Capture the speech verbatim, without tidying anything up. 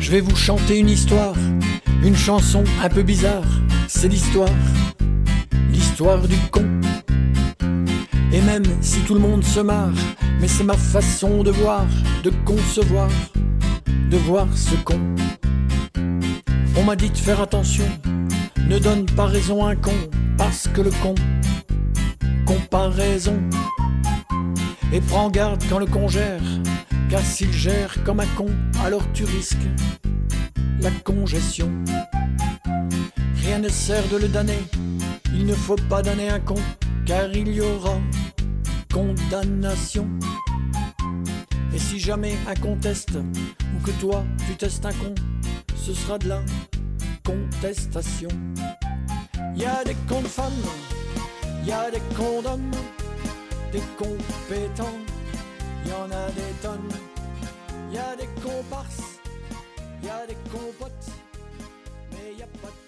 Je vais vous chanter une histoire, une chanson un peu bizarre. C'est l'histoire, l'histoire du con. Et même si tout le monde se marre, mais c'est ma façon de voir, de concevoir, de voir ce con. On m'a dit de faire attention, ne donne pas raison à un con, parce que le con, comparaison. Et prends garde quand le con gère, car s'il gère comme un con, alors tu risques la congestion. Rien ne sert de le damner, il ne faut pas damner un con, car il y aura condamnation. Et si jamais un con teste, ou que toi tu testes un con, ce sera de la contestation. Y a des cons de femmes, y a des cons d'hommes, des compétents, y en a des tonnes. Y a des comparses, y a des compotes, mais y a pas de